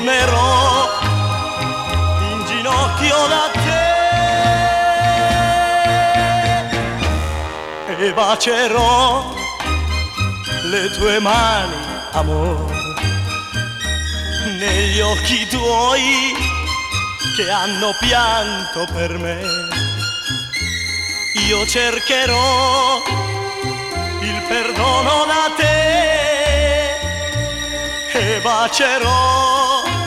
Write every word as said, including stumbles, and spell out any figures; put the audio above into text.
tornerò in ginocchio da te e bacerò le tue mani, amore, negli occhi tuoi che hanno pianto per me. Io cercherò il perdono da te e bacerò